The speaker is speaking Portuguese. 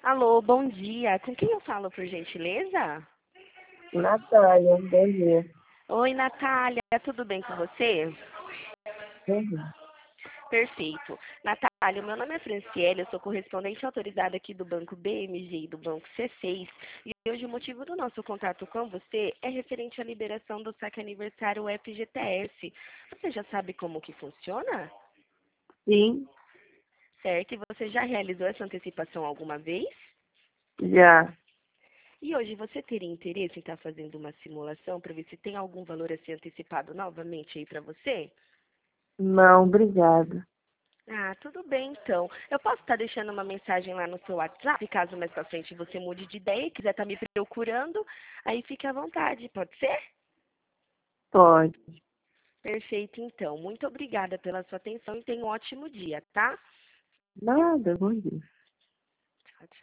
Alô, bom dia. Com quem eu falo, por gentileza? Natália, bom dia. Oi, Natália, tudo bem com você? Uhum. Perfeito. Natália, meu nome é Franciele, eu sou correspondente autorizada aqui do Banco BMG e do Banco C6. E hoje o motivo do nosso contato com você é referente à liberação do saque aniversário FGTS. Você já sabe como que funciona? Sim, Certo? E você já realizou essa antecipação alguma vez? já. E hoje você teria interesse em estar fazendo uma simulação para ver se tem algum valor a ser antecipado novamente aí para você? Não, obrigada. Ah, tudo bem então. Eu posso estar deixando uma mensagem lá no seu WhatsApp, caso mais pra frente você mude de ideia e quiser estar me procurando, aí fique à vontade, pode ser? Pode. Perfeito então. Muito obrigada pela sua atenção e tenha um ótimo dia, tá? Nada, bom dia.